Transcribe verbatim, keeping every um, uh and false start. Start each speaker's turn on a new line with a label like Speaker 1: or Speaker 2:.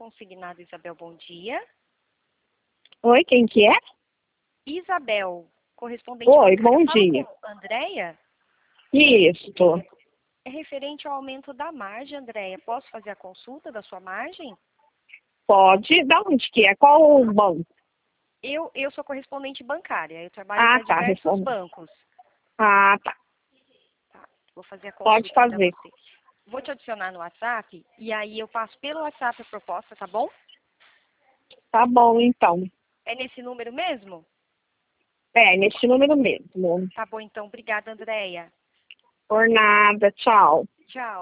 Speaker 1: consignado, Isabel, bom dia.
Speaker 2: Oi, quem que é?
Speaker 1: Isabel, correspondente
Speaker 2: Oi,
Speaker 1: bancária.
Speaker 2: bom
Speaker 1: Fala
Speaker 2: dia.
Speaker 1: com Andréia?
Speaker 2: Isso.
Speaker 1: É referente ao aumento da margem, Andréia. Posso fazer a consulta da sua margem?
Speaker 2: Pode. Da onde que é? Qual o banco?
Speaker 1: Eu, eu sou correspondente bancária. Eu trabalho
Speaker 2: Ah,
Speaker 1: para
Speaker 2: tá.
Speaker 1: diversos
Speaker 2: Responde.
Speaker 1: bancos.
Speaker 2: Ah, tá.
Speaker 1: Tá, vou fazer a
Speaker 2: Pode
Speaker 1: consulta para
Speaker 2: fazer.
Speaker 1: você. Vou te adicionar no WhatsApp e aí eu passo pelo WhatsApp a proposta, tá bom?
Speaker 2: Tá bom, então.
Speaker 1: É nesse número mesmo?
Speaker 2: É, nesse número mesmo.
Speaker 1: Tá bom, então. Obrigada, Andréia.
Speaker 2: Por nada. Tchau.
Speaker 1: Tchau.